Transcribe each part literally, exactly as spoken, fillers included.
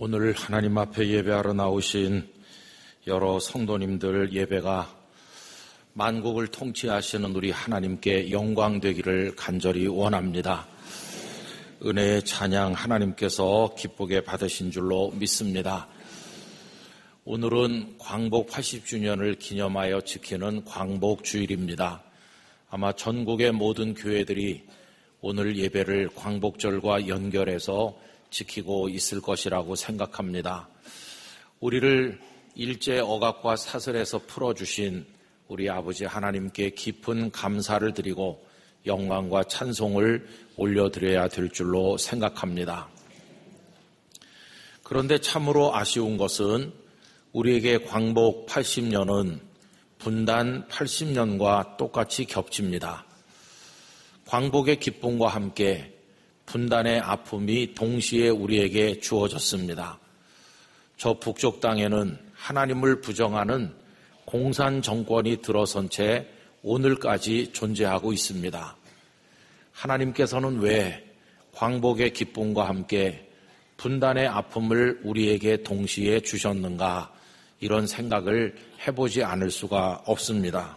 오늘 하나님 앞에 예배하러 나오신 여러 성도님들 예배가 만국을 통치하시는 우리 하나님께 영광되기를 간절히 원합니다. 은혜의 찬양 하나님께서 기쁘게 받으신 줄로 믿습니다. 오늘은 광복 팔십 주년을 기념하여 지키는 광복주일입니다. 아마 전국의 모든 교회들이 오늘 예배를 광복절과 연결해서 지키고 있을 것이라고 생각합니다. 우리를 일제 억압과 사슬에서 풀어주신 우리 아버지 하나님께 깊은 감사를 드리고 영광과 찬송을 올려드려야 될 줄로 생각합니다. 그런데 참으로 아쉬운 것은 우리에게 광복 팔십 년은 분단 팔십 년과 똑같이 겹칩니다. 광복의 기쁨과 함께 분단의 아픔이 동시에 우리에게 주어졌습니다. 저 북쪽 땅에는 하나님을 부정하는 공산 정권이 들어선 채 오늘까지 존재하고 있습니다. 하나님께서는 왜 광복의 기쁨과 함께 분단의 아픔을 우리에게 동시에 주셨는가, 이런 생각을 해보지 않을 수가 없습니다.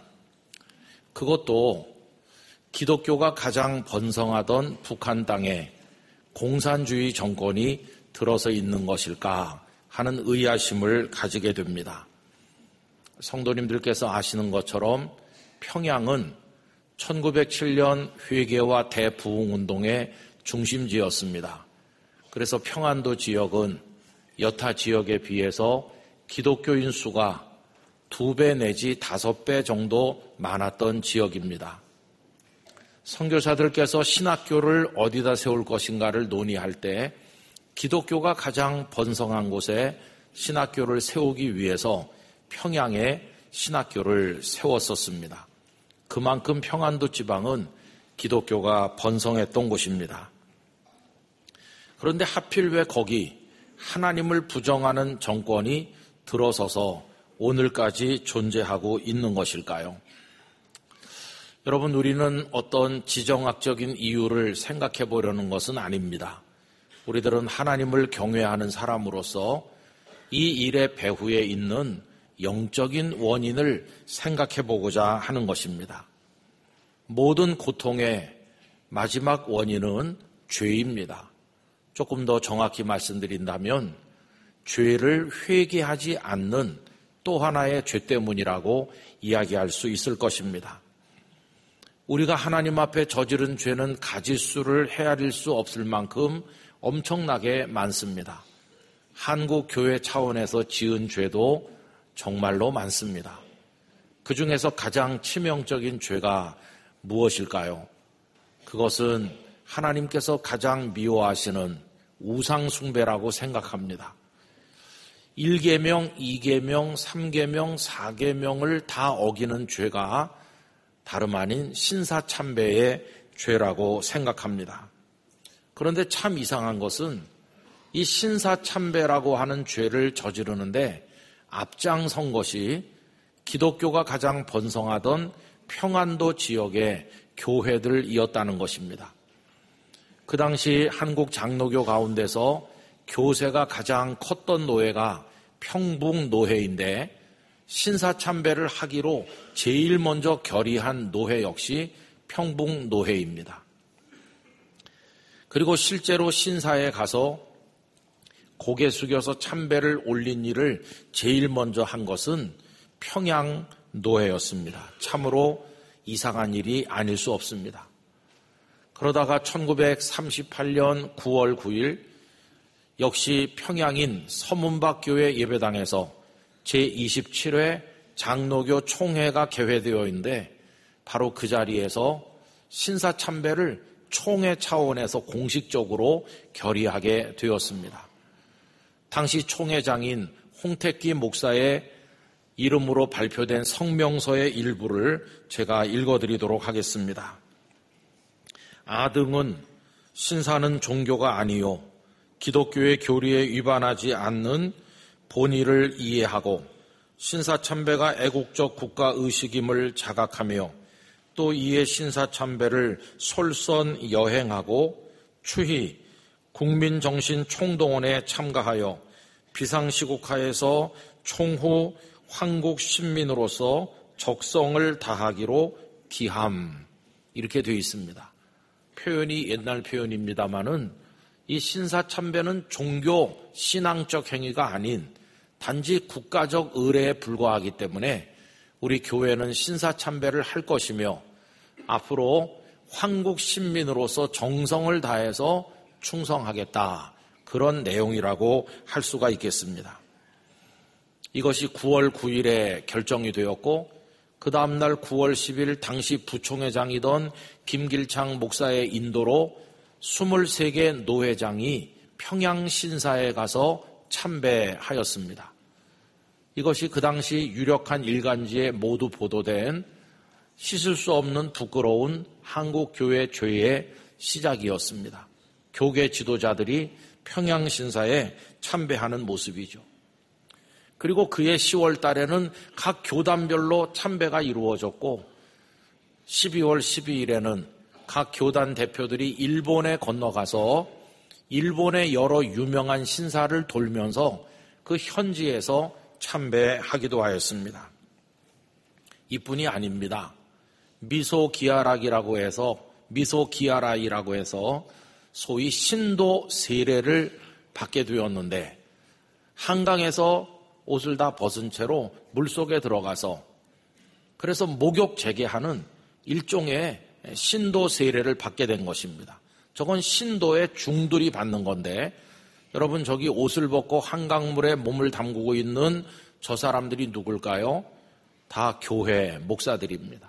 그것도 기독교가 가장 번성하던 북한 땅에 공산주의 정권이 들어서 있는 것일까 하는 의아심을 가지게 됩니다. 성도님들께서 아시는 것처럼 평양은 천구백칠 년 회개와 대부흥운동의 중심지였습니다. 그래서 평안도 지역은 여타 지역에 비해서 기독교인 수가 두 배 내지 다섯 배 정도 많았던 지역입니다. 선교사들께서 신학교를 어디다 세울 것인가를 논의할 때 기독교가 가장 번성한 곳에 신학교를 세우기 위해서 평양에 신학교를 세웠었습니다. 그만큼 평안도 지방은 기독교가 번성했던 곳입니다. 그런데 하필 왜 거기 하나님을 부정하는 정권이 들어서서 오늘까지 존재하고 있는 것일까요? 여러분, 우리는 어떤 지정학적인 이유를 생각해 보려는 것은 아닙니다. 우리들은 하나님을 경외하는 사람으로서 이 일의 배후에 있는 영적인 원인을 생각해 보고자 하는 것입니다. 모든 고통의 마지막 원인은 죄입니다. 조금 더 정확히 말씀드린다면 죄를 회개하지 않는 또 하나의 죄 때문이라고 이야기할 수 있을 것입니다. 우리가 하나님 앞에 저지른 죄는 가짓수를 헤아릴 수 없을 만큼 엄청나게 많습니다. 한국 교회 차원에서 지은 죄도 정말로 많습니다. 그 중에서 가장 치명적인 죄가 무엇일까요? 그것은 하나님께서 가장 미워하시는 우상숭배라고 생각합니다. 일 계명, 이 계명, 삼 계명, 사 계명을 다 어기는 죄가 다름 아닌 신사참배의 죄라고 생각합니다. 그런데 참 이상한 것은 이 신사참배라고 하는 죄를 저지르는데 앞장선 것이 기독교가 가장 번성하던 평안도 지역의 교회들이었다는 것입니다. 그 당시 한국 장로교 가운데서 교세가 가장 컸던 노회가 평북노회인데 신사참배를 하기로 제일 먼저 결의한 노회 역시 평북노회입니다. 그리고 실제로 신사에 가서 고개 숙여서 참배를 올린 일을 제일 먼저 한 것은 평양노회였습니다. 참으로 이상한 일이 아닐 수 없습니다. 그러다가 천구백삼십팔 년 구월 구일 역시 평양인 서문박교회 예배당에서 제이십칠 회 장로교 총회가 개회되어 있는데 바로 그 자리에서 신사참배를 총회 차원에서 공식적으로 결의하게 되었습니다. 당시 총회장인 홍택기 목사의 이름으로 발표된 성명서의 일부를 제가 읽어드리도록 하겠습니다. 아등은 신사는 종교가 아니요 기독교의 교리에 위반하지 않는 본의를 이해하고 신사참배가 애국적 국가의식임을 자각하며 또 이에 신사참배를 솔선여행하고 추히 국민정신 총동원에 참가하여 비상시국하에서 총후 황국 신민으로서 적성을 다하기로 기함, 이렇게 되어 있습니다. 표현이 옛날 표현입니다마는 이 신사참배는 종교 신앙적 행위가 아닌 단지 국가적 의례에 불과하기 때문에 우리 교회는 신사참배를 할 것이며 앞으로 황국 신민으로서 정성을 다해서 충성하겠다, 그런 내용이라고 할 수가 있겠습니다. 이것이 구월 구일에 결정이 되었고 그 다음날 구월 십일 당시 부총회장이던 김길창 목사의 인도로 스물세 개 노회장이 평양신사에 가서 참배하였습니다. 이것이 그 당시 유력한 일간지에 모두 보도된 씻을 수 없는 부끄러운 한국교회 죄의 시작이었습니다. 교계 지도자들이 평양신사에 참배하는 모습이죠. 그리고 그해 시월 달에는 각 교단별로 참배가 이루어졌고 십이월 십이일에는 각 교단 대표들이 일본에 건너가서 일본의 여러 유명한 신사를 돌면서 그 현지에서 참배하기도 하였습니다. 이뿐이 아닙니다. 미소기아락이라고 해서 미소기아라이라고 해서 소위 신도 세례를 받게 되었는데 한강에서 옷을 다 벗은 채로 물속에 들어가서 그래서 목욕 재개하는 일종의 신도 세례를 받게 된 것입니다. 저건 신도의 중들이 받는 건데 여러분, 저기 옷을 벗고 한강물에 몸을 담그고 있는 저 사람들이 누굴까요? 다 교회 목사들입니다.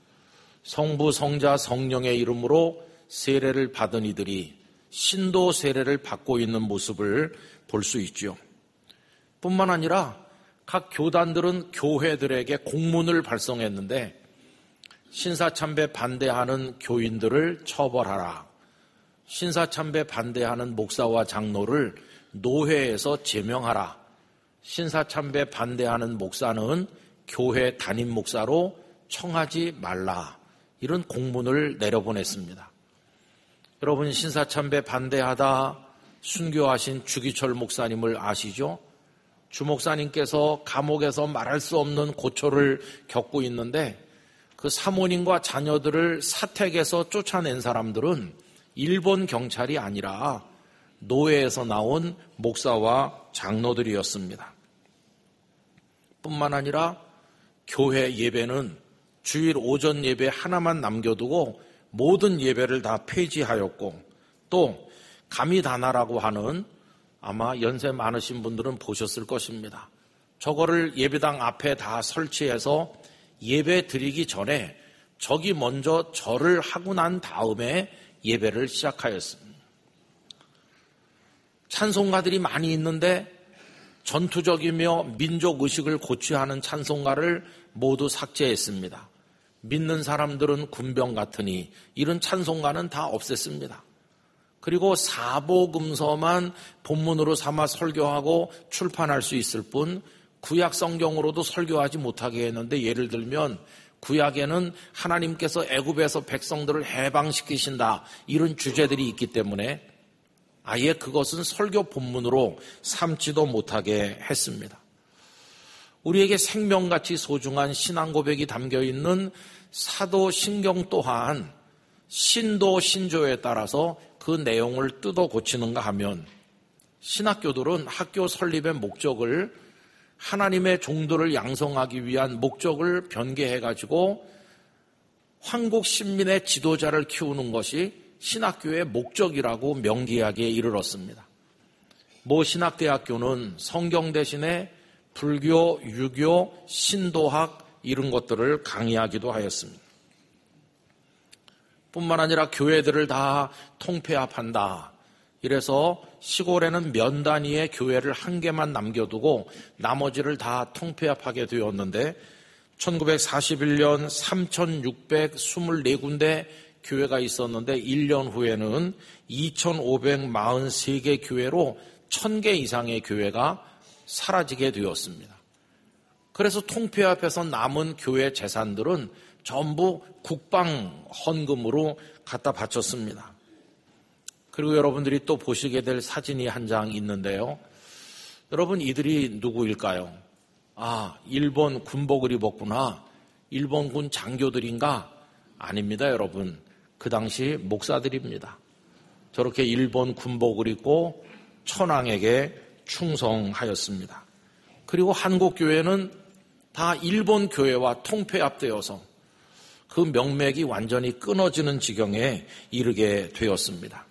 성부, 성자, 성령의 이름으로 세례를 받은 이들이 신도 세례를 받고 있는 모습을 볼 수 있죠. 뿐만 아니라 각 교단들은 교회들에게 공문을 발송했는데 신사참배 반대하는 교인들을 처벌하라. 신사참배 반대하는 목사와 장로를 노회에서 제명하라. 신사참배 반대하는 목사는 교회 담임 목사로 청하지 말라. 이런 공문을 내려보냈습니다. 여러분, 신사참배 반대하다 순교하신 주기철 목사님을 아시죠? 주 목사님께서 감옥에서 말할 수 없는 고초를 겪고 있는데 그 사모님과 자녀들을 사택에서 쫓아낸 사람들은 일본 경찰이 아니라 노예에서 나온 목사와 장로들이었습니다. 뿐만 아니라 교회 예배는 주일 오전 예배 하나만 남겨두고 모든 예배를 다 폐지하였고 또 가미다나라고 하는 아마 연세 많으신 분들은 보셨을 것입니다. 저거를 예배당 앞에 다 설치해서 예배 드리기 전에 저기 먼저 절을 하고 난 다음에 예배를 시작하였습니다. 찬송가들이 많이 있는데 전투적이며 민족의식을 고취하는 찬송가를 모두 삭제했습니다. 믿는 사람들은 군병 같으니 이런 찬송가는 다 없앴습니다. 그리고 사보금서만 본문으로 삼아 설교하고 출판할 수 있을 뿐 구약 성경으로도 설교하지 못하게 했는데 예를 들면 구약에는 하나님께서 애굽에서 백성들을 해방시키신다 이런 주제들이 있기 때문에 아예 그것은 설교 본문으로 삼지도 못하게 했습니다. 우리에게 생명같이 소중한 신앙 고백이 담겨있는 사도신경 또한 신도 신조에 따라서 그 내용을 뜯어 고치는가 하면 신학교들은 학교 설립의 목적을 하나님의 종들을 양성하기 위한 목적을 변개해가지고 황국 신민의 지도자를 키우는 것이 신학교의 목적이라고 명기하기에 이르렀습니다. 모 신학대학교는 성경 대신에 불교, 유교, 신도학 이런 것들을 강의하기도 하였습니다. 뿐만 아니라 교회들을 다 통폐합한다. 이래서 시골에는 면 단위의 교회를 한 개만 남겨두고 나머지를 다 통폐합하게 되었는데 천구백사십일 년 삼천육백이십사 군데 교회가 있었는데 일 년 후에는 이천오백사십삼 개 교회로 천 개 이상의 교회가 사라지게 되었습니다. 그래서 통폐합해서 남은 교회 재산들은 전부 국방 헌금으로 갖다 바쳤습니다. 그리고 여러분들이 또 보시게 될 사진이 한 장 있는데요. 여러분, 이들이 누구일까요? 아, 일본 군복을 입었구나. 일본군 장교들인가? 아닙니다, 여러분. 그 당시 목사들입니다. 저렇게 일본 군복을 입고 천황에게 충성하였습니다. 그리고 한국 교회는 다 일본 교회와 통폐합되어서 그 명맥이 완전히 끊어지는 지경에 이르게 되었습니다.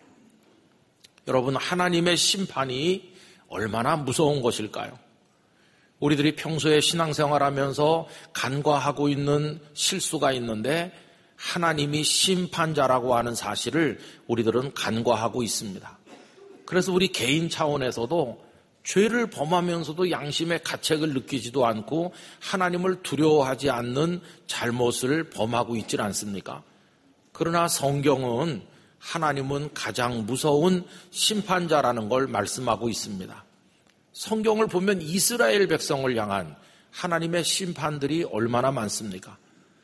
여러분, 하나님의 심판이 얼마나 무서운 것일까요? 우리들이 평소에 신앙생활하면서 간과하고 있는 실수가 있는데 하나님이 심판자라고 하는 사실을 우리들은 간과하고 있습니다. 그래서 우리 개인 차원에서도 죄를 범하면서도 양심의 가책을 느끼지도 않고 하나님을 두려워하지 않는 잘못을 범하고 있지 않습니까? 그러나 성경은 하나님은 가장 무서운 심판자라는 걸 말씀하고 있습니다. 성경을 보면 이스라엘 백성을 향한 하나님의 심판들이 얼마나 많습니까?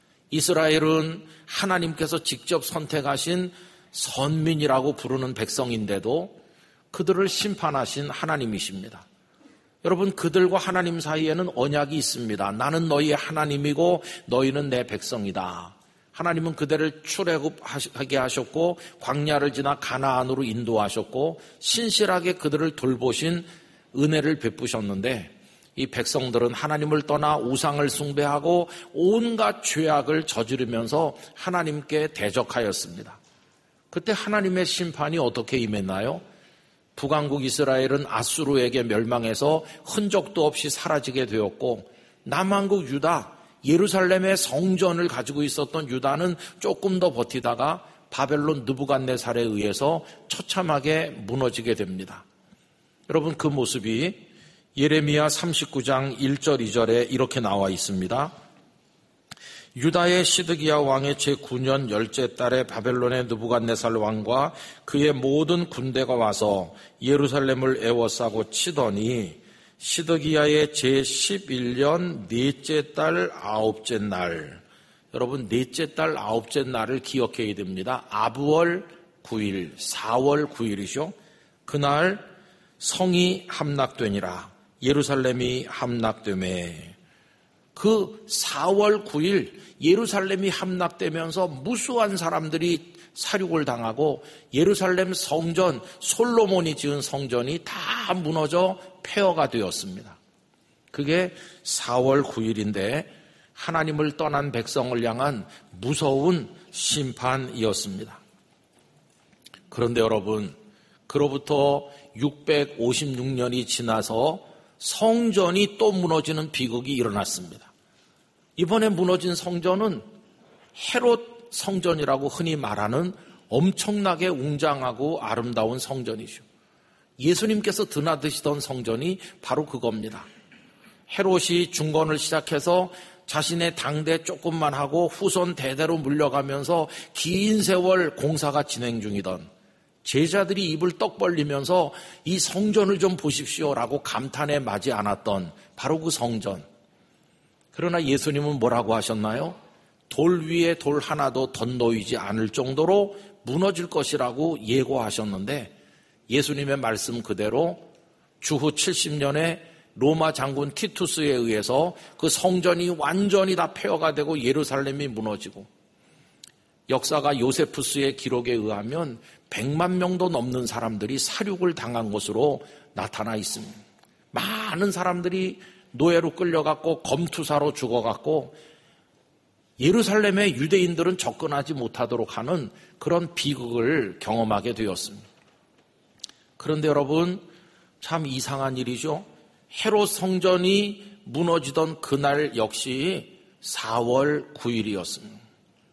이스라엘은 하나님께서 직접 선택하신 선민이라고 부르는 백성인데도 그들을 심판하신 하나님이십니다. 여러분, 그들과 하나님 사이에는 언약이 있습니다. 나는 너희의 하나님이고 너희는 내 백성이다. 하나님은 그들을 출애굽하게 하셨고 광야를 지나 가나안으로 인도하셨고 신실하게 그들을 돌보신 은혜를 베푸셨는데 이 백성들은 하나님을 떠나 우상을 숭배하고 온갖 죄악을 저지르면서 하나님께 대적하였습니다. 그때 하나님의 심판이 어떻게 임했나요? 북왕국 이스라엘은 아수르에게 멸망해서 흔적도 없이 사라지게 되었고 남왕국 유다, 예루살렘의 성전을 가지고 있었던 유다는 조금 더 버티다가 바벨론 느부갓네살에 의해서 처참하게 무너지게 됩니다. 여러분, 그 모습이 예레미야 삼십구 장 일 절 이 절에 이렇게 나와 있습니다. 유다의 시드기야 왕의 제구 년 열째 달에 바벨론의 느부갓네살 왕과 그의 모든 군대가 와서 예루살렘을 에워싸고 치더니 시드기야의 제십일 년 넷째 달 아홉째 날, 여러분 넷째 달 아홉째 날을 기억해야 됩니다. 아브월 구 일, 사월 구 일이죠. 그날 성이 함락되니라. 예루살렘이 함락되매 그 사월 구 일 예루살렘이 함락되면서 무수한 사람들이 사륙을 당하고 예루살렘 성전, 솔로몬이 지은 성전이 다 무너져 폐허가 되었습니다. 그게 사월 구 일인데 하나님을 떠난 백성을 향한 무서운 심판이었습니다. 그런데 여러분, 그로부터 육백오십육 년이 지나서 성전이 또 무너지는 비극이 일어났습니다. 이번에 무너진 성전은 헤롯 성전이라고 흔히 말하는 엄청나게 웅장하고 아름다운 성전이죠. 예수님께서 드나드시던 성전이 바로 그겁니다. 헤롯이 중건을 시작해서 자신의 당대 조금만 하고 후손 대대로 물려가면서 긴 세월 공사가 진행 중이던 제자들이 입을 떡 벌리면서 이 성전을 좀 보십시오라고 감탄에 맞지 않았던 바로 그 성전. 그러나 예수님은 뭐라고 하셨나요? 돌 위에 돌 하나도 덧놓이지 않을 정도로 무너질 것이라고 예고하셨는데 예수님의 말씀 그대로 주후 칠십 년에 로마 장군 티투스에 의해서 그 성전이 완전히 다 폐허가 되고 예루살렘이 무너지고 역사가 요세푸스의 기록에 의하면 백만 명도 넘는 사람들이 사륙을 당한 것으로 나타나 있습니다. 많은 사람들이 노예로 끌려갔고 검투사로 죽어갔고 예루살렘의 유대인들은 접근하지 못하도록 하는 그런 비극을 경험하게 되었습니다. 그런데 여러분, 참 이상한 일이죠. 헤롯 성전이 무너지던 그날 역시 사월 구 일이었습니다.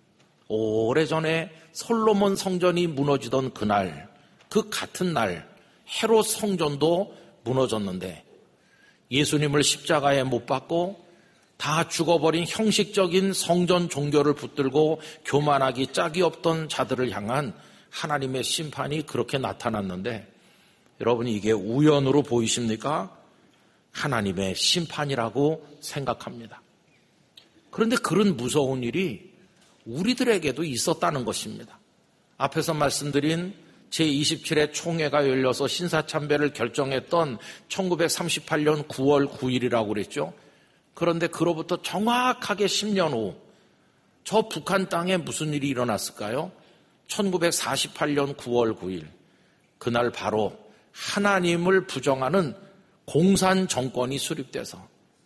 오래전에 솔로몬 성전이 무너지던 그날, 그 같은 날 헤롯 성전도 무너졌는데 예수님을 십자가에 못 박고 다 죽어버린 형식적인 성전 종교를 붙들고 교만하기 짝이 없던 자들을 향한 하나님의 심판이 그렇게 나타났는데 여러분, 이게 우연으로 보이십니까? 하나님의 심판이라고 생각합니다. 그런데 그런 무서운 일이 우리들에게도 있었다는 것입니다. 앞에서 말씀드린 제이십칠 회 총회가 열려서 신사참배를 결정했던 천구백삼십팔 년 구월 구일이라고 그랬죠. 그런데 그로부터 정확하게 십 년 후 저 북한 땅에 무슨 일이 일어났을까요? 천구백사십팔 년 구월 구일, 그날 바로 하나님을 부정하는 공산 정권이 수립돼서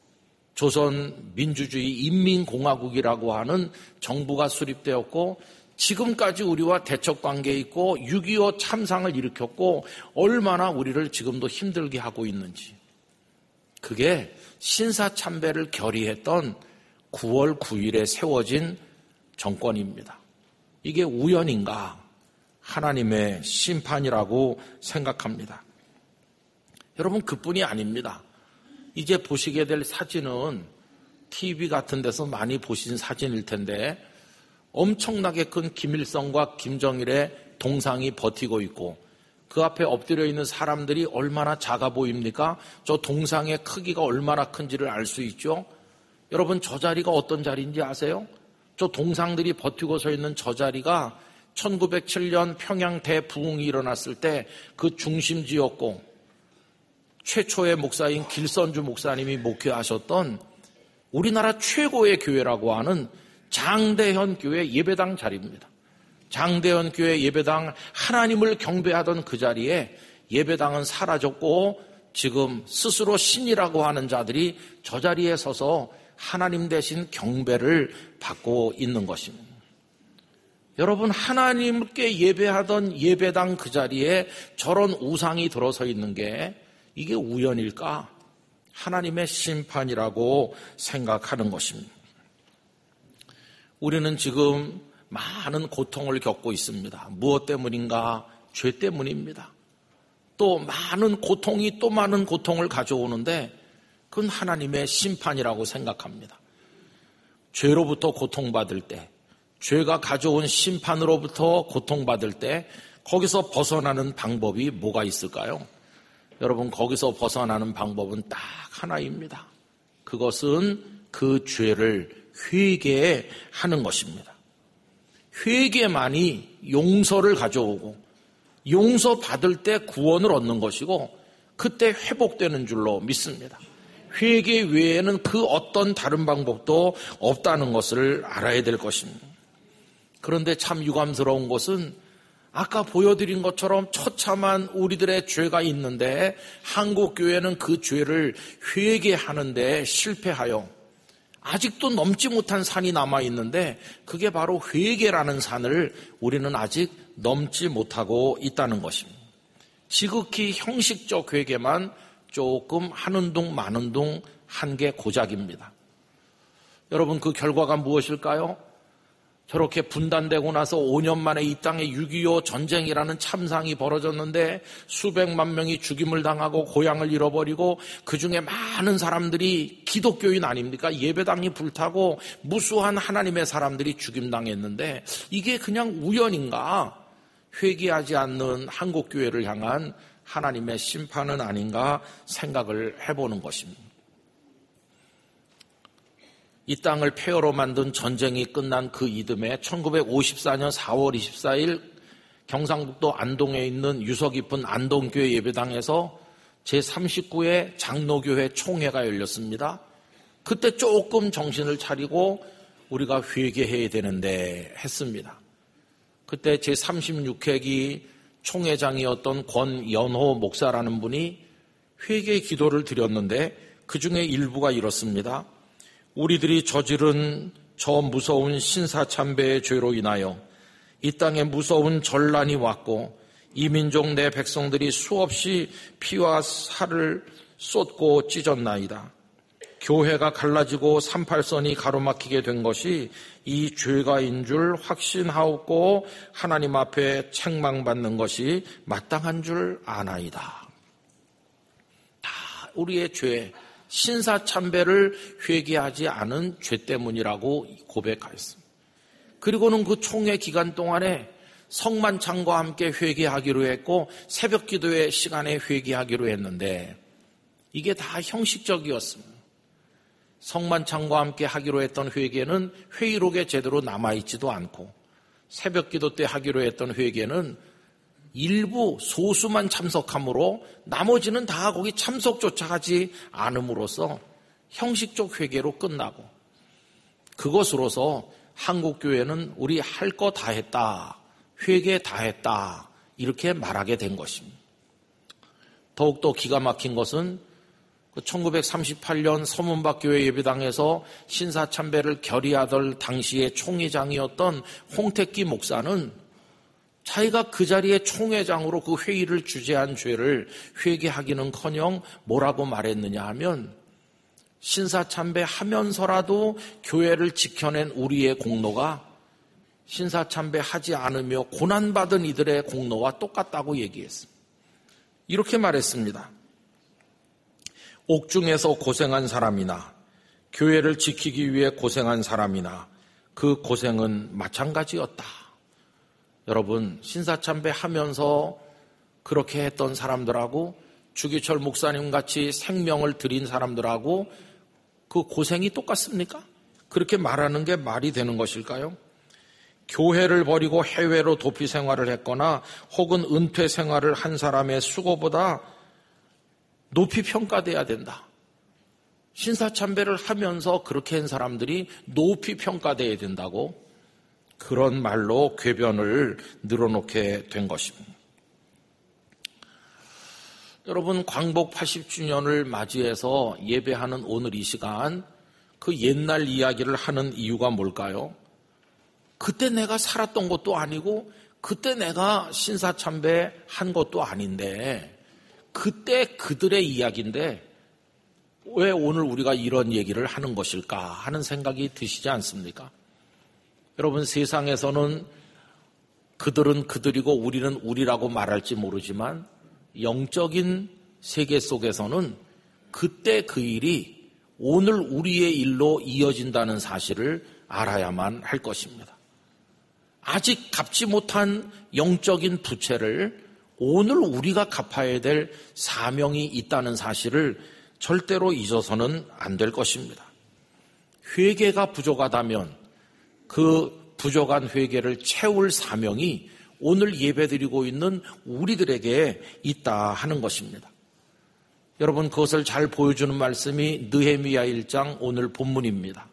조선민주주의 인민공화국이라고 하는 정부가 수립되었고, 지금까지 우리와 대척관계에 있고 육이오 참상을 일으켰고 얼마나 우리를 지금도 힘들게 하고 있는지, 그게 신사참배를 결의했던 구월 구일에 세워진 정권입니다. 이게 우연인가? 하나님의 심판이라고 생각합니다. 여러분, 그뿐이 아닙니다. 이제 보시게 될 사진은 티비 같은 데서 많이 보신 사진일 텐데, 엄청나게 큰 김일성과 김정일의 동상이 버티고 있고 그 앞에 엎드려 있는 사람들이 얼마나 작아 보입니까? 저 동상의 크기가 얼마나 큰지를 알 수 있죠. 여러분, 저 자리가 어떤 자리인지 아세요? 저 동상들이 버티고 서 있는 저 자리가 천구백칠 년 평양 대부흥이 일어났을 때 그 중심지였고, 최초의 목사인 길선주 목사님이 목회하셨던 우리나라 최고의 교회라고 하는 장대현 교회 예배당 자리입니다. 장대현 교회 예배당, 하나님을 경배하던 그 자리에 예배당은 사라졌고 지금 스스로 신이라고 하는 자들이 저 자리에 서서 하나님 대신 경배를 받고 있는 것입니다. 여러분, 하나님께 예배하던 예배당 그 자리에 저런 우상이 들어서 있는 게 이게 우연일까? 하나님의 심판이라고 생각하는 것입니다. 우리는 지금 많은 고통을 겪고 있습니다. 무엇 때문인가? 죄 때문입니다. 또 많은 고통이 또 많은 고통을 가져오는데 그건 하나님의 심판이라고 생각합니다. 죄로부터 고통받을 때, 죄가 가져온 심판으로부터 고통받을 때 거기서 벗어나는 방법이 뭐가 있을까요? 여러분, 거기서 벗어나는 방법은 딱 하나입니다. 그것은 그 죄를 회개하는 것입니다. 회개만이 용서를 가져오고 용서받을 때 구원을 얻는 것이고 그때 회복되는 줄로 믿습니다. 회개 외에는 그 어떤 다른 방법도 없다는 것을 알아야 될 것입니다. 그런데 참 유감스러운 것은 아까 보여드린 것처럼 처참한 우리들의 죄가 있는데 한국교회는 그 죄를 회개하는 데 실패하여 아직도 넘지 못한 산이 남아있는데 그게 바로 회개라는 산을 우리는 아직 넘지 못하고 있다는 것입니다. 지극히 형식적 회개만 조금 하는 둥 마는 둥 한 게 고작입니다. 여러분, 그 결과가 무엇일까요? 저렇게 분단되고 나서 오 년 만에 이 땅에 육이오 전쟁이라는 참상이 벌어졌는데 수백만 명이 죽임을 당하고 고향을 잃어버리고 그중에 많은 사람들이 기독교인 아닙니까? 예배당이 불타고 무수한 하나님의 사람들이 죽임당했는데 이게 그냥 우연인가? 회개하지 않는 한국교회를 향한 하나님의 심판은 아닌가 생각을 해보는 것입니다. 이 땅을 폐허로 만든 전쟁이 끝난 그 이듬해 천구백오십사 년 사월 이십사일 경상북도 안동에 있는 유서 깊은 안동교회 예배당에서 제삼십구 회 장로교회 총회가 열렸습니다. 그때 조금 정신을 차리고 우리가 회개해야 되는데 했습니다. 그때 제삼십육 회기 총회장이었던 권연호 목사라는 분이 회개 기도를 드렸는데 그 중에 일부가 이렇습니다. 우리들이 저지른 저 무서운 신사참배의 죄로 인하여 이 땅에 무서운 전란이 왔고 이 민족 내 백성들이 수없이 피와 살을 쏟고 찢었나이다. 교회가 갈라지고 삼팔선이 가로막히게 된 것이 이 죄가인 줄 확신하옵고 하나님 앞에 책망받는 것이 마땅한 줄 아나이다. 다 우리의 죄, 신사참배를 회개하지 않은 죄 때문이라고 고백하였습니다. 그리고는 그 총회 기간 동안에 성만찬과 함께 회개하기로 했고 새벽 기도의 시간에 회개하기로 했는데 이게 다 형식적이었습니다. 성만찬과 함께 하기로 했던 회개는 회의록에 제대로 남아있지도 않고 새벽 기도 때 하기로 했던 회개는 일부 소수만 참석하므로 나머지는 다 거기 참석조차 하지 않음으로써 형식적 회개로 끝나고, 그것으로서 한국교회는 우리 할 거 다 했다, 회개 다 했다, 이렇게 말하게 된 것입니다. 더욱더 기가 막힌 것은 천구백삼십팔 년 서문박교회 예배당에서 신사참배를 결의하던 당시의 총회장이었던 홍택기 목사는 자기가 그 자리에 총회장으로 그 회의를 주재한 죄를 회개하기는커녕 뭐라고 말했느냐 하면, 신사참배하면서라도 교회를 지켜낸 우리의 공로가 신사참배하지 않으며 고난받은 이들의 공로와 똑같다고 얘기했습니다. 이렇게 말했습니다. 옥중에서 고생한 사람이나 교회를 지키기 위해 고생한 사람이나 그 고생은 마찬가지였다. 여러분, 신사참배하면서 그렇게 했던 사람들하고 주기철 목사님 같이 생명을 드린 사람들하고 그 고생이 똑같습니까? 그렇게 말하는 게 말이 되는 것일까요? 교회를 버리고 해외로 도피 생활을 했거나 혹은 은퇴 생활을 한 사람의 수고보다 높이 평가돼야 된다. 신사참배를 하면서 그렇게 한 사람들이 높이 평가돼야 된다고, 그런 말로 궤변을 늘어놓게 된 것입니다. 여러분, 광복 팔십 주년을 맞이해서 예배하는 오늘 이 시간, 그 옛날 이야기를 하는 이유가 뭘까요? 그때 내가 살았던 것도 아니고 그때 내가 신사참배 한 것도 아닌데, 그때 그들의 이야기인데 왜 오늘 우리가 이런 얘기를 하는 것일까 하는 생각이 드시지 않습니까? 여러분, 세상에서는 그들은 그들이고 우리는 우리라고 말할지 모르지만 영적인 세계 속에서는 그때 그 일이 오늘 우리의 일로 이어진다는 사실을 알아야만 할 것입니다. 아직 갚지 못한 영적인 부채를 오늘 우리가 갚아야 될 사명이 있다는 사실을 절대로 잊어서는 안 될 것입니다. 회개가 부족하다면 그 부족한 회개를 채울 사명이 오늘 예배드리고 있는 우리들에게 있다 하는 것입니다. 여러분, 그것을 잘 보여주는 말씀이 느헤미야 일 장 오늘 본문입니다.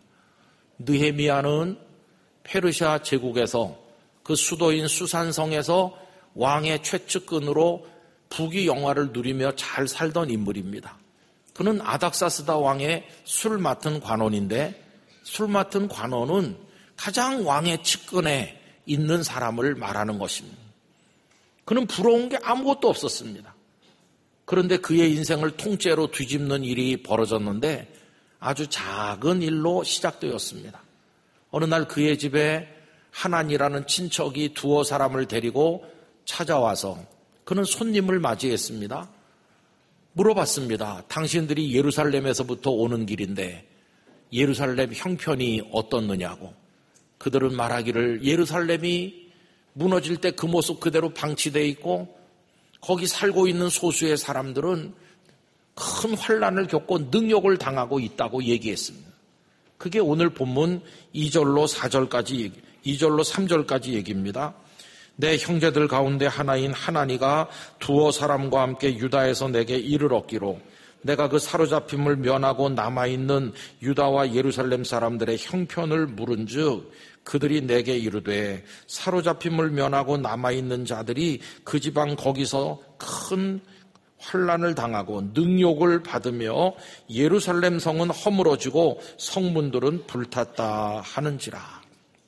느헤미야는 페르시아 제국에서 그 수도인 수산성에서 왕의 최측근으로 부귀 영화를 누리며 잘 살던 인물입니다. 그는 아닥사스다 왕의 술 맡은 관원인데, 술 맡은 관원은 가장 왕의 측근에 있는 사람을 말하는 것입니다. 그는 부러운 게 아무것도 없었습니다. 그런데 그의 인생을 통째로 뒤집는 일이 벌어졌는데 아주 작은 일로 시작되었습니다. 어느 날 그의 집에 하난이라는 친척이 두어 사람을 데리고 찾아와서 그는 손님을 맞이했습니다. 물어봤습니다. 당신들이 예루살렘에서부터 오는 길인데 예루살렘 형편이 어떻느냐고. 그들은 말하기를 예루살렘이 무너질 때 그 모습 그대로 방치되어 있고 거기 살고 있는 소수의 사람들은 큰 환난을 겪고 능욕을 당하고 있다고 얘기했습니다. 그게 오늘 본문 이 절로 사 절까지, 이 절로 삼 절까지 얘기입니다. 내 형제들 가운데 하나인 하나니가 두어 사람과 함께 유다에서 내게 이를 얻기로 내가 그 사로잡힘을 면하고 남아있는 유다와 예루살렘 사람들의 형편을 물은즉 그들이 내게 이르되 사로잡힘을 면하고 남아있는 자들이 그 지방 거기서 큰 환난을 당하고 능욕을 받으며 예루살렘 성은 허물어지고 성문들은 불탔다 하는지라.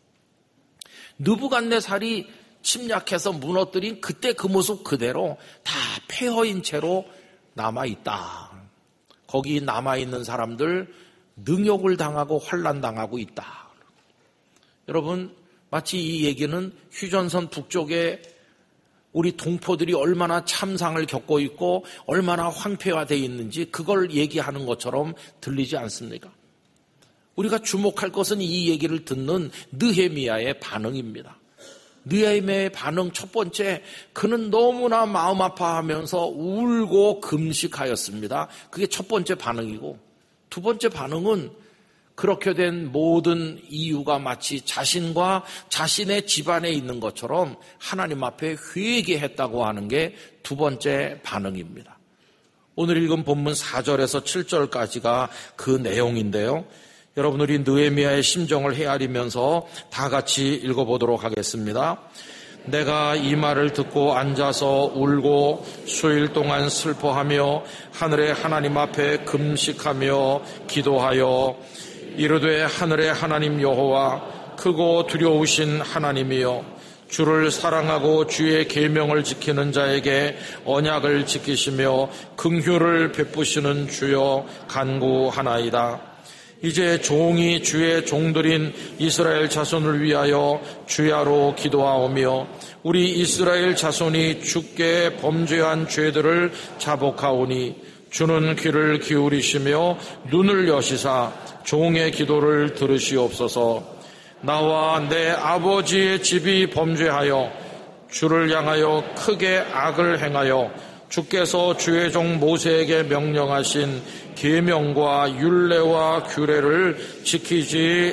느부갓네살이 침략해서 무너뜨린 그때 그 모습 그대로 다 폐허인 채로 남아있다. 거기 남아있는 사람들 능욕을 당하고 환난당하고 있다. 여러분, 마치 이 얘기는 휴전선 북쪽에 우리 동포들이 얼마나 참상을 겪고 있고 얼마나 황폐화되어 있는지 그걸 얘기하는 것처럼 들리지 않습니까? 우리가 주목할 것은 이 얘기를 듣는 느헤미야의 반응입니다. 느헤미야의 반응 첫 번째, 그는 너무나 마음 아파하면서 울고 금식하였습니다. 그게 첫 번째 반응이고, 두 번째 반응은 그렇게 된 모든 이유가 마치 자신과 자신의 집안에 있는 것처럼 하나님 앞에 회개했다고 하는 게 두 번째 반응입니다. 오늘 읽은 본문 사 절에서 칠 절까지가 그 내용인데요. 여러분, 우리 느헤미야의 심정을 헤아리면서 다 같이 읽어보도록 하겠습니다. 내가 이 말을 듣고 앉아서 울고 수일 동안 슬퍼하며 하늘의 하나님 앞에 금식하며 기도하여 이르되 하늘의 하나님 여호와 크고 두려우신 하나님이여 주를 사랑하고 주의 계명을 지키는 자에게 언약을 지키시며 긍휼을 베푸시는 주여 간구하나이다. 이제 종이 주의 종들인 이스라엘 자손을 위하여 주야로 기도하오며 우리 이스라엘 자손이 주께 범죄한 죄들을 자복하오니 주는 귀를 기울이시며 눈을 여시사 종의 기도를 들으시옵소서. 나와 내 아버지의 집이 범죄하여 주를 향하여 크게 악을 행하여 주께서 주의 종 모세에게 명령하신 계명과 율례와 규례를 지키지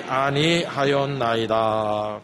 아니하였나이다.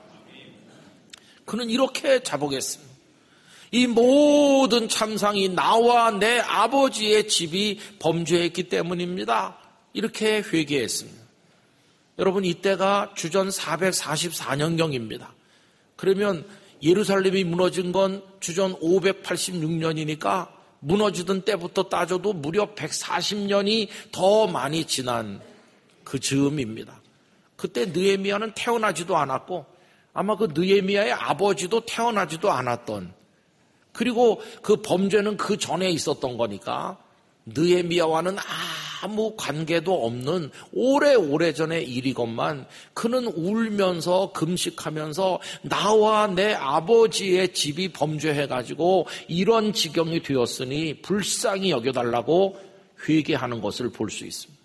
그는 이렇게 자복했습니다. 이 모든 참상이 나와 내 아버지의 집이 범죄했기 때문입니다. 이렇게 회개했습니다. 여러분, 이때가 주전 사백사십사 년경입니다. 그러면 예루살렘이 무너진 건 주전 오백팔십육 년이니까 무너지던 때부터 따져도 무려 백사십 년이 더 많이 지난 그 즈음입니다. 그때 느헤미야는 태어나지도 않았고 아마 그 느헤미야의 아버지도 태어나지도 않았던, 그리고 그 범죄는 그 전에 있었던 거니까 느헤미야와는 아무 관계도 없는 오래오래전의 일이건만 그는 울면서 금식하면서 나와 내 아버지의 집이 범죄해가지고 이런 지경이 되었으니 불쌍히 여겨달라고 회개하는 것을 볼 수 있습니다.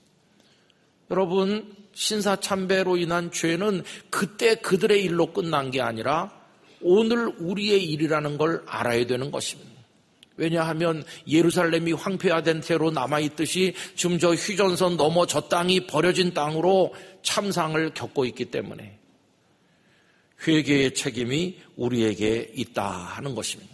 여러분, 신사참배로 인한 죄는 그때 그들의 일로 끝난 게 아니라 오늘 우리의 일이라는 걸 알아야 되는 것입니다. 왜냐하면 예루살렘이 황폐화된 채로 남아있듯이 지금 저 휴전선 넘어 저 땅이 버려진 땅으로 참상을 겪고 있기 때문에 회개의 책임이 우리에게 있다 하는 것입니다.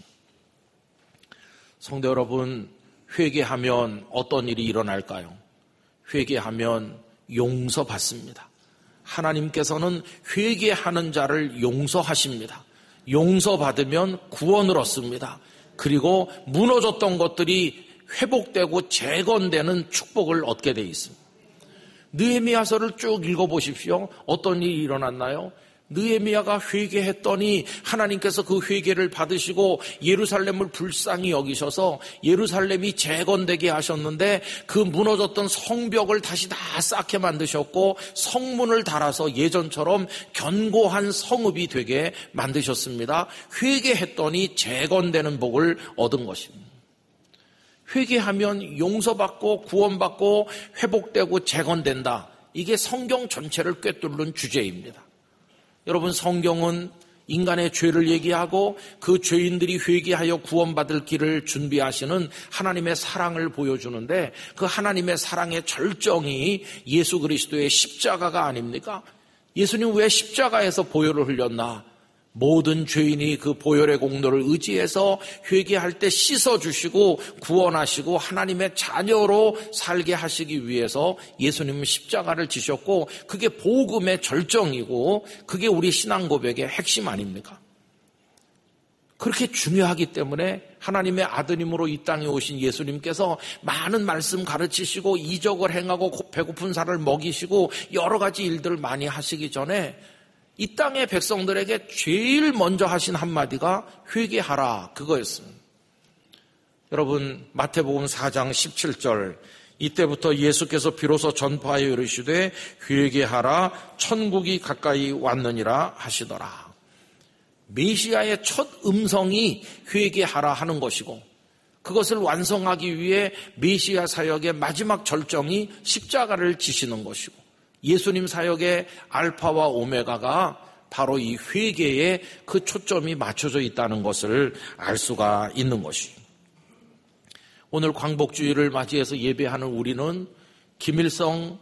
성도 여러분, 회개하면 어떤 일이 일어날까요? 회개하면 용서받습니다. 하나님께서는 회개하는 자를 용서하십니다. 용서받으면 구원을 얻습니다. 그리고 무너졌던 것들이 회복되고 재건되는 축복을 얻게 돼 있습니다. 느헤미야서를 쭉 읽어보십시오. 어떤 일이 일어났나요? 느헤미야가 회개했더니 하나님께서 그 회개를 받으시고 예루살렘을 불쌍히 여기셔서 예루살렘이 재건되게 하셨는데 그 무너졌던 성벽을 다시 다 쌓게 만드셨고 성문을 달아서 예전처럼 견고한 성읍이 되게 만드셨습니다. 회개했더니 재건되는 복을 얻은 것입니다. 회개하면 용서받고 구원받고 회복되고 재건된다. 이게 성경 전체를 꿰뚫는 주제입니다. 여러분, 성경은 인간의 죄를 얘기하고 그 죄인들이 회개하여 구원받을 길을 준비하시는 하나님의 사랑을 보여주는데 그 하나님의 사랑의 절정이 예수 그리스도의 십자가가 아닙니까? 예수님 왜 십자가에서 보혈을 흘렸나? 모든 죄인이 그 보혈의 공로를 의지해서 회개할 때 씻어주시고 구원하시고 하나님의 자녀로 살게 하시기 위해서 예수님은 십자가를 지셨고 그게 복음의 절정이고 그게 우리 신앙 고백의 핵심 아닙니까? 그렇게 중요하기 때문에 하나님의 아드님으로 이 땅에 오신 예수님께서 많은 말씀 가르치시고 이적을 행하고 배고픈 사람을 먹이시고 여러 가지 일들을 많이 하시기 전에 이 땅의 백성들에게 제일 먼저 하신 한마디가 회개하라, 그거였습니다. 여러분, 마태복음 사 장 십칠 절, 이때부터 예수께서 비로소 전파하여 이르시되 회개하라, 천국이 가까이 왔느니라 하시더라. 메시아의 첫 음성이 회개하라 하는 것이고 그것을 완성하기 위해 메시아 사역의 마지막 절정이 십자가를 지시는 것이고 예수님 사역의 알파와 오메가가 바로 이 회개에 그 초점이 맞춰져 있다는 것을 알 수가 있는 것이죠. 오늘 광복주의를 맞이해서 예배하는 우리는 김일성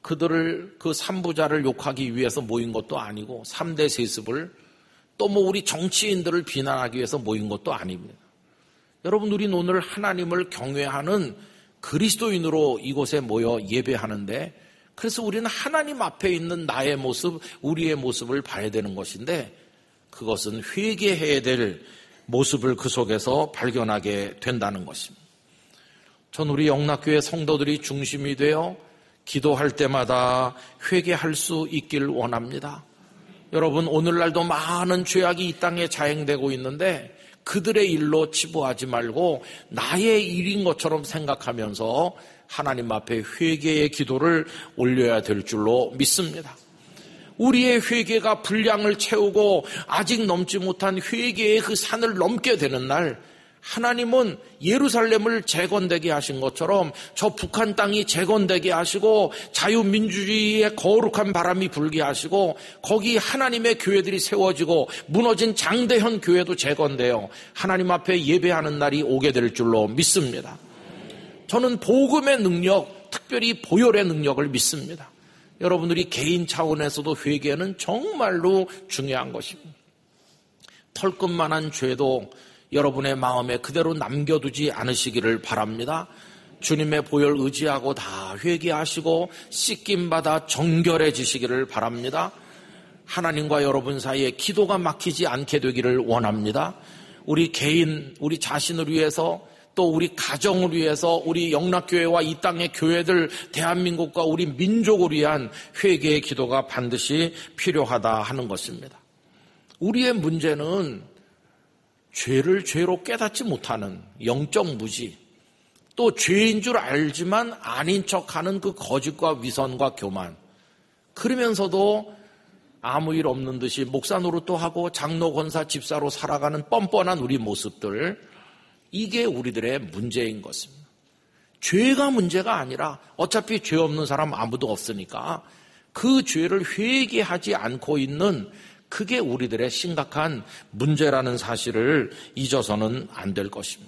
그들을 그 삼부자를 욕하기 위해서 모인 것도 아니고 삼 대 세습을 또 뭐 우리 정치인들을 비난하기 위해서 모인 것도 아닙니다. 여러분, 우리는 오늘 하나님을 경외하는 그리스도인으로 이곳에 모여 예배하는데, 그래서 우리는 하나님 앞에 있는 나의 모습, 우리의 모습을 봐야 되는 것인데, 그것은 회개해야 될 모습을 그 속에서 발견하게 된다는 것입니다. 전 우리 영락교회 성도들이 중심이 되어 기도할 때마다 회개할 수 있길 원합니다. 여러분, 오늘날도 많은 죄악이 이 땅에 자행되고 있는데 그들의 일로 치부하지 말고 나의 일인 것처럼 생각하면서 하나님 앞에 회개의 기도를 올려야 될 줄로 믿습니다. 우리의 회개가 분량을 채우고 아직 넘지 못한 회개의 그 산을 넘게 되는 날, 하나님은 예루살렘을 재건되게 하신 것처럼 저 북한 땅이 재건되게 하시고 자유민주주의의 거룩한 바람이 불게 하시고 거기 하나님의 교회들이 세워지고 무너진 장대현 교회도 재건되어 하나님 앞에 예배하는 날이 오게 될 줄로 믿습니다. 저는 복음의 능력, 특별히 보혈의 능력을 믿습니다. 여러분들이 개인 차원에서도 회개는 정말로 중요한 것입니다. 털끝만한 죄도 여러분의 마음에 그대로 남겨두지 않으시기를 바랍니다. 주님의 보혈 의지하고 다 회개하시고 씻김받아 정결해지시기를 바랍니다. 하나님과 여러분 사이에 기도가 막히지 않게 되기를 원합니다. 우리 개인, 우리 자신을 위해서, 또 우리 가정을 위해서, 우리 영락교회와 이 땅의 교회들, 대한민국과 우리 민족을 위한 회개의 기도가 반드시 필요하다 하는 것입니다. 우리의 문제는 죄를 죄로 깨닫지 못하는 영적 무지, 또 죄인 줄 알지만 아닌 척하는 그 거짓과 위선과 교만, 그러면서도 아무 일 없는 듯이 목사 노릇도 하고 장로 권사 집사로 살아가는 뻔뻔한 우리 모습들, 이게 우리들의 문제인 것입니다. 죄가 문제가 아니라 어차피 죄 없는 사람 아무도 없으니까 그 죄를 회개하지 않고 있는, 그게 우리들의 심각한 문제라는 사실을 잊어서는 안 될 것입니다.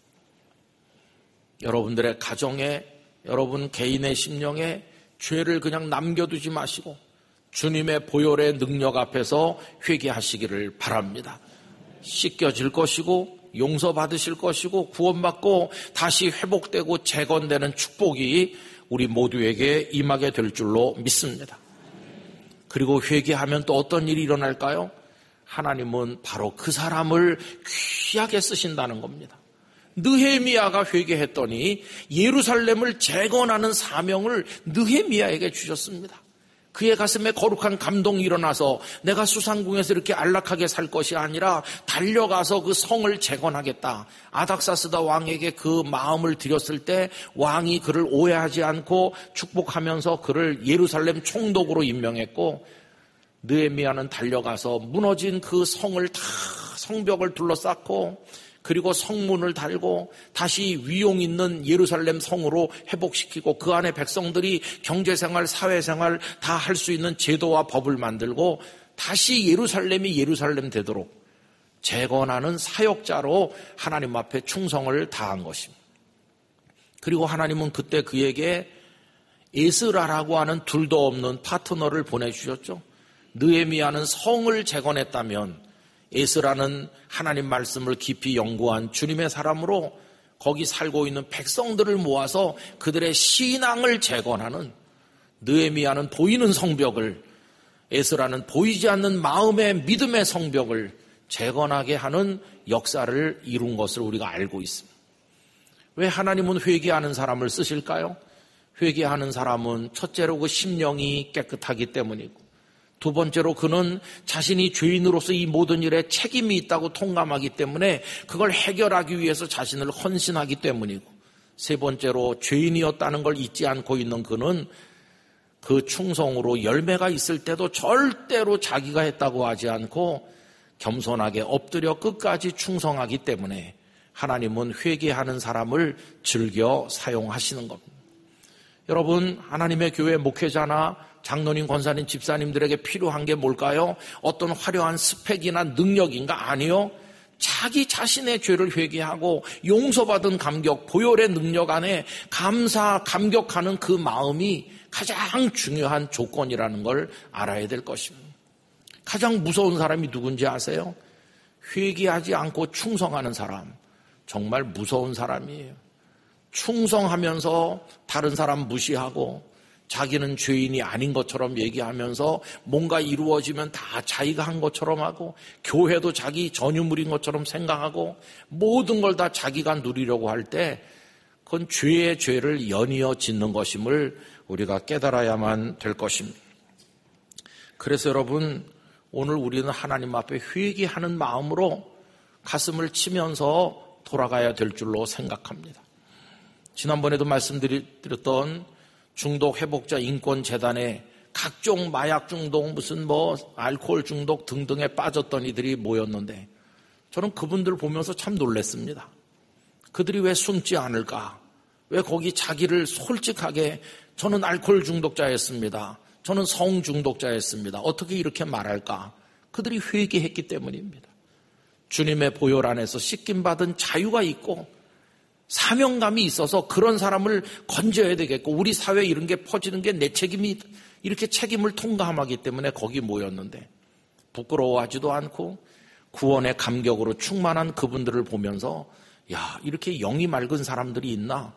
여러분들의 가정에, 여러분 개인의 심령에 죄를 그냥 남겨두지 마시고 주님의 보혈의 능력 앞에서 회개하시기를 바랍니다. 씻겨질 것이고 용서받으실 것이고 구원받고 다시 회복되고 재건되는 축복이 우리 모두에게 임하게 될 줄로 믿습니다. 그리고 회개하면 또 어떤 일이 일어날까요? 하나님은 바로 그 사람을 귀하게 쓰신다는 겁니다. 느헤미야가 회개했더니 예루살렘을 재건하는 사명을 느헤미야에게 주셨습니다. 그의 가슴에 거룩한 감동이 일어나서 내가 수상궁에서 이렇게 안락하게 살 것이 아니라 달려가서 그 성을 재건하겠다. 아닥사스다 왕에게 그 마음을 드렸을 때 왕이 그를 오해하지 않고 축복하면서 그를 예루살렘 총독으로 임명했고, 느헤미야는 달려가서 무너진 그 성을 다 성벽을 둘러쌌고 그리고 성문을 달고 다시 위용 있는 예루살렘 성으로 회복시키고 그 안에 백성들이 경제생활, 사회생활 다 할 수 있는 제도와 법을 만들고 다시 예루살렘이 예루살렘 되도록 재건하는 사역자로 하나님 앞에 충성을 다한 것입니다. 그리고 하나님은 그때 그에게 에스라라고 하는 둘도 없는 파트너를 보내주셨죠. 느헤미야는 성을 재건했다면 에스라는 하나님 말씀을 깊이 연구한 주님의 사람으로 거기 살고 있는 백성들을 모아서 그들의 신앙을 재건하는, 느헤미야는 보이는 성벽을, 에스라는 보이지 않는 마음의 믿음의 성벽을 재건하게 하는 역사를 이룬 것을 우리가 알고 있습니다. 왜 하나님은 회개하는 사람을 쓰실까요? 회개하는 사람은 첫째로 그 심령이 깨끗하기 때문이고, 두 번째로 그는 자신이 죄인으로서 이 모든 일에 책임이 있다고 통감하기 때문에 그걸 해결하기 위해서 자신을 헌신하기 때문이고, 세 번째로 죄인이었다는 걸 잊지 않고 있는 그는 그 충성으로 열매가 있을 때도 절대로 자기가 했다고 하지 않고 겸손하게 엎드려 끝까지 충성하기 때문에 하나님은 회개하는 사람을 즐겨 사용하시는 겁니다. 여러분, 하나님의 교회 목회자나 장로님, 권사님, 집사님들에게 필요한 게 뭘까요? 어떤 화려한 스펙이나 능력인가? 아니요. 자기 자신의 죄를 회개하고 용서받은 감격, 보혈의 능력 안에 감사, 감격하는 그 마음이 가장 중요한 조건이라는 걸 알아야 될 것입니다. 가장 무서운 사람이 누군지 아세요? 회개하지 않고 충성하는 사람. 정말 무서운 사람이에요. 충성하면서 다른 사람 무시하고 자기는 죄인이 아닌 것처럼 얘기하면서 뭔가 이루어지면 다 자기가 한 것처럼 하고 교회도 자기 전유물인 것처럼 생각하고 모든 걸 다 자기가 누리려고 할 때 그건 죄의 죄를 연이어 짓는 것임을 우리가 깨달아야만 될 것입니다. 그래서 여러분, 오늘 우리는 하나님 앞에 회개하는 마음으로 가슴을 치면서 돌아가야 될 줄로 생각합니다. 지난번에도 말씀드렸던 중독 회복자 인권재단에 각종 마약 중독, 무슨 뭐 알코올 중독 등등에 빠졌던 이들이 모였는데 저는 그분들 보면서 참 놀랐습니다. 그들이 왜 숨지 않을까? 왜 거기 자기를 솔직하게 저는 알코올 중독자였습니다. 저는 성 중독자였습니다. 어떻게 이렇게 말할까? 그들이 회개했기 때문입니다. 주님의 보혈 안에서 씻김받은 자유가 있고 사명감이 있어서 그런 사람을 건져야 되겠고 우리 사회에 이런 게 퍼지는 게 내 책임이 이렇게 책임을 통감하기 때문에 거기 모였는데 부끄러워하지도 않고 구원의 감격으로 충만한 그분들을 보면서 야, 이렇게 영이 맑은 사람들이 있나?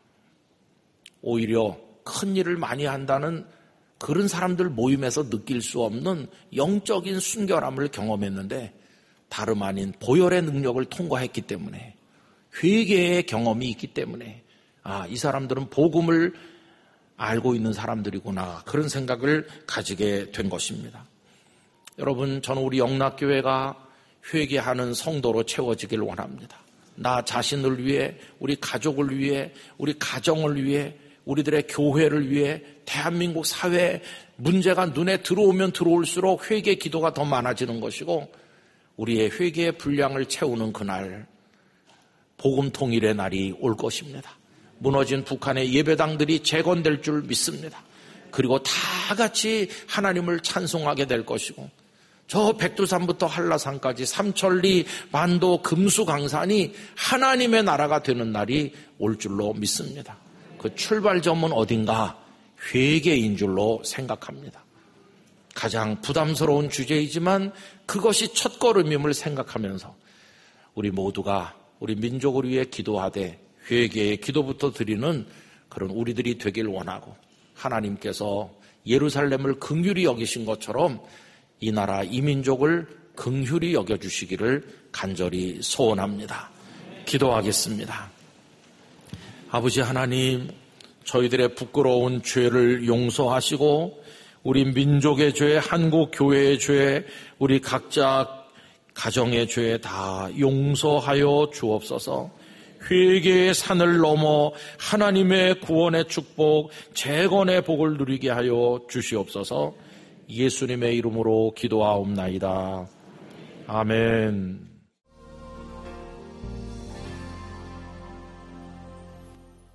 오히려 큰 일을 많이 한다는 그런 사람들 모임에서 느낄 수 없는 영적인 순결함을 경험했는데 다름 아닌 보혈의 능력을 통과했기 때문에 회개의 경험이 있기 때문에 아, 이 사람들은 복음을 알고 있는 사람들이구나 그런 생각을 가지게 된 것입니다. 여러분, 저는 우리 영락교회가 회개하는 성도로 채워지길 원합니다. 나 자신을 위해, 우리 가족을 위해, 우리 가정을 위해, 우리들의 교회를 위해 대한민국 사회에 문제가 눈에 들어오면 들어올수록 회개 기도가 더 많아지는 것이고 우리의 회개의 분량을 채우는 그날 복음 통일의 날이 올 것입니다. 무너진 북한의 예배당들이 재건될 줄 믿습니다. 그리고 다 같이 하나님을 찬송하게 될 것이고 저 백두산부터 한라산까지 삼천리, 만도, 금수강산이 하나님의 나라가 되는 날이 올 줄로 믿습니다. 그 출발점은 어딘가? 회개인 줄로 생각합니다. 가장 부담스러운 주제이지만 그것이 첫걸음임을 생각하면서 우리 모두가 우리 민족을 위해 기도하되 회개의 기도부터 드리는 그런 우리들이 되길 원하고 하나님께서 예루살렘을 긍휼히 여기신 것처럼 이 나라 이 민족을 긍휼히 여겨주시기를 간절히 소원합니다. 기도하겠습니다. 아버지 하나님, 저희들의 부끄러운 죄를 용서하시고 우리 민족의 죄, 한국 교회의 죄, 우리 각자 가정의 죄 다 용서하여 주옵소서. 회개의 산을 넘어 하나님의 구원의 축복, 재건의 복을 누리게 하여 주시옵소서. 예수님의 이름으로 기도하옵나이다. 아멘.